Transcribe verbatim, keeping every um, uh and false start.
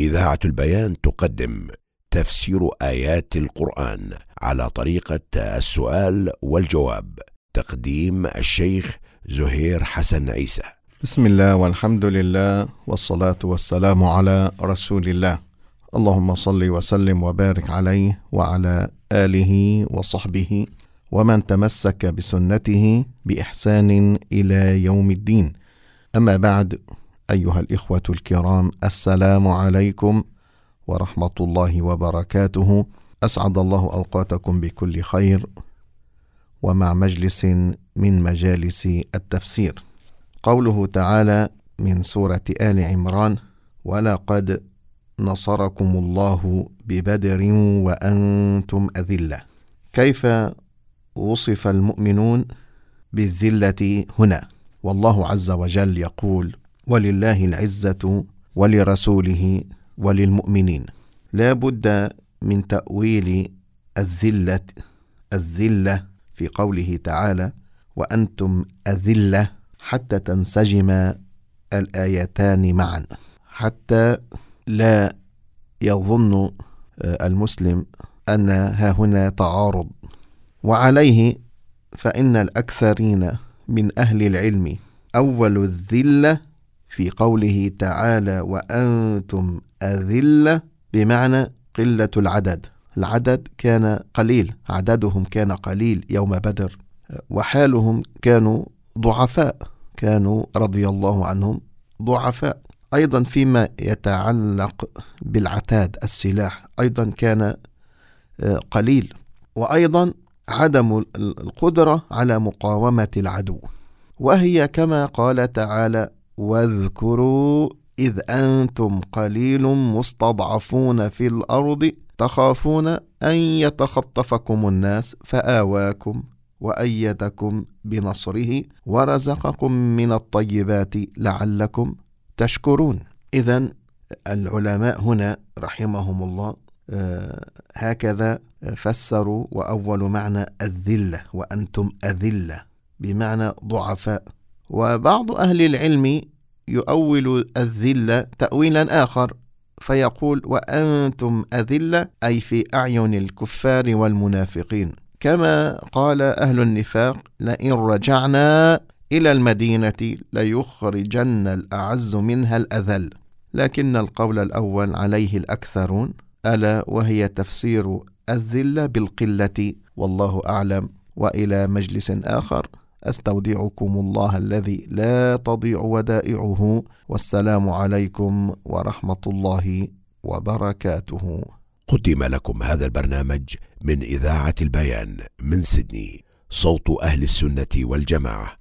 إذاعة البيان تقدم تفسير آيات القرآن على طريقة السؤال والجواب. تقديم الشيخ زهير حسن عيسى. بسم الله والحمد لله والصلاة والسلام على رسول الله. اللهم صل وسلم وبارك عليه وعلى آله وصحبه ومن تمسك بسنته بإحسان إلى يوم الدين. أما بعد، أيها الإخوة الكرام، السلام عليكم ورحمة الله وبركاته. أسعد الله أوقاتكم بكل خير ومع مجلس من مجالس التفسير. قوله تعالى من سورة آل عمران: ولقد نصركم الله ببدر وأنتم أذلة. كيف وصف المؤمنون بالذلة هنا؟ والله عز وجل يقول: ولله العزة ولرسوله وللمؤمنين. لا بد من تأويل الذلة الذلة في قوله تعالى وأنتم أذلة حتى تنسجم الآيتان معا، حتى لا يظن المسلم أن ها هنا تعارض. وعليه فإن الأكثرين من أهل العلم أول الذلة في قوله تعالى وأنتم أذلة بمعنى قلة العدد. العدد كان قليل، عددهم كان قليل يوم بدر، وحالهم كانوا ضعفاء، كانوا رضي الله عنهم ضعفاء. أيضا فيما يتعلق بالعتاد السلاح أيضا كان قليل، وأيضا عدم القدرة على مقاومة العدو. وهي كما قال تعالى واذكروا إذ أنتم قليل مستضعفون في الأرض تخافون أن يتخطفكم الناس فآواكم وأيدكم بنصره ورزقكم من الطيبات لعلكم تشكرون. إذن العلماء هنا رحمهم الله آه هكذا فسروا وأول معنى الذلة وأنتم أذلة بمعنى ضعفاء. وبعض أهل العلم يؤول الذلة تأويلا آخر فيقول وأنتم أذلة أي في أعين الكفار والمنافقين، كما قال أهل النفاق لئن رجعنا إلى المدينة ليخرجن الأعز منها الأذل. لكن القول الأول عليه الأكثرون، ألا وهي تفسير الذلة بالقلة، والله أعلم. وإلى مجلس آخر أستودعكم الله الذي لا تضيع ودائعه، والسلام عليكم ورحمة الله وبركاته. قدم لكم هذا البرنامج من إذاعة البيان من سيدني، صوت أهل السنة والجماعة.